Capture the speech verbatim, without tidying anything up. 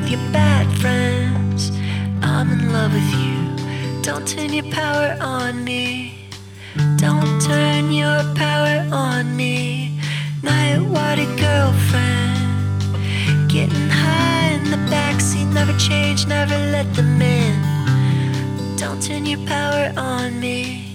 with your bad friends. I'm in love with you. Don't turn your power on me. Don't turn your power on me. Night water girlfriend, getting high in the backseat. Never change, never let them in. Don't turn your power on me.